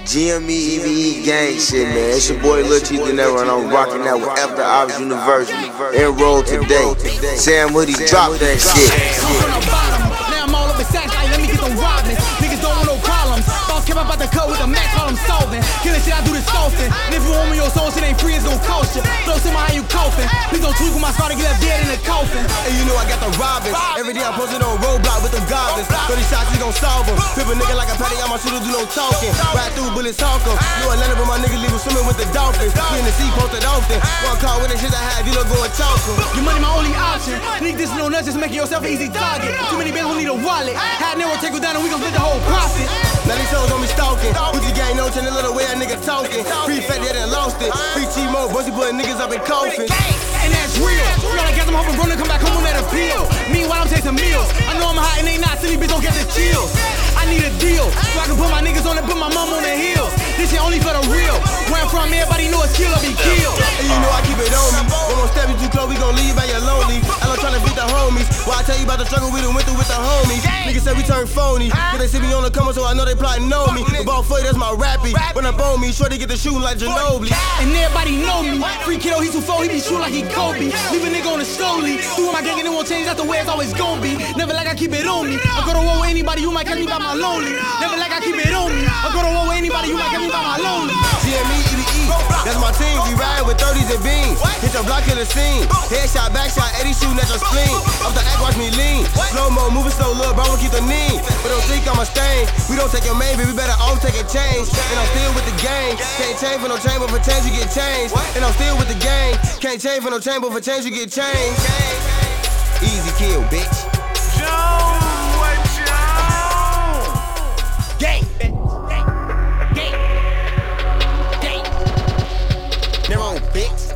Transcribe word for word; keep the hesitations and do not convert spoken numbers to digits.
G M E, E V E gang shit, man. It's your boy Lil T Dinero, and I'm rocking out with After Hours University. Enroll today. Sam Hoodie, drop that shit. Now I'm all up in sacks, like let me get them robbing. Niggas don't want no problems. Boss came up out the cut with the max, all I'm solving. Killing shit, I do this often. And if you want me your soul, shit ain't free, it's gon' cost you. Flow to my how you coughing. Please don't tweak with my scar to get left dead in the coffin. And you know I got the robbing. Every day I'm posted on roadblock with them goblins. thirty shots, we gon' solve them. Pip a nigga like a patty, I'm my shooter, do no talking. Ride through bullets, talk em. New Atlanta, but my niggas leave 'em swimming with the dolphins. We in the sea, posted often. One call with the shit I have, you don't go and talk em. Your money my only option. Nigga, this no nuts, just making yourself an easy target. Too many bands who need a wallet. Had never take you down and we gon' split the whole profit. Now these hoes on me stalking. Gucci gang, no change, the little way a nigga talking. Free fat, they done lost it. Free T-Mo, Bussy putting niggas up in coffins. And that's real. Feel like I'm hoping Rona come back home on that appeal. Meanwhile, I'm chasing meals. I know I'm hot and they not silly, bitch, don't get the chills. I need a deal, so I can put my niggas on and put my mom on the heels. This shit only for the real. Where I'm from, everybody know it's kill or be killed. And you know I keep it on me. One more step, you too close, we gon' leave and you're lonely. I don't tryna beat the homies. Why I tell you about the struggle we done went through with the homies. Niggas say we turn phony. Cause they see me on the cover, so I know they plotting know me. The ball for you, that's my rappy. When up on me, sure they get the shooting like Ginobili. And everybody know me. Free kiddo, he too four, he be shooting like he Kobe. Leave a nigga on the slowly. Doing my gang and it won't change, that's the way it's always gon' be. Never like I keep it on me. I go to war with anybody, you might catch me by my lonely. Never like I keep it on me. I go to war with anybody, you might catch me by my lonely. G M E, E V E, that's my team. We ride with thirties and beans. Hit the block, kill the scene. Headshot, backshot, eighty shooting at your spleen. Off the act, watch me lean. Slow mo, moving slow, little bro, we'll keep the knee. But don't think I'm a stain. We don't take your main, but we better all take a change. And I'm still with the gang. Can't change for no change, but for change you get changed. And I'm still with the gang. Can't change for no change, but for change you get changed. Easy kill, bitch. Joe, what Joe? Gang. Gang. Gang. Never on, bitch.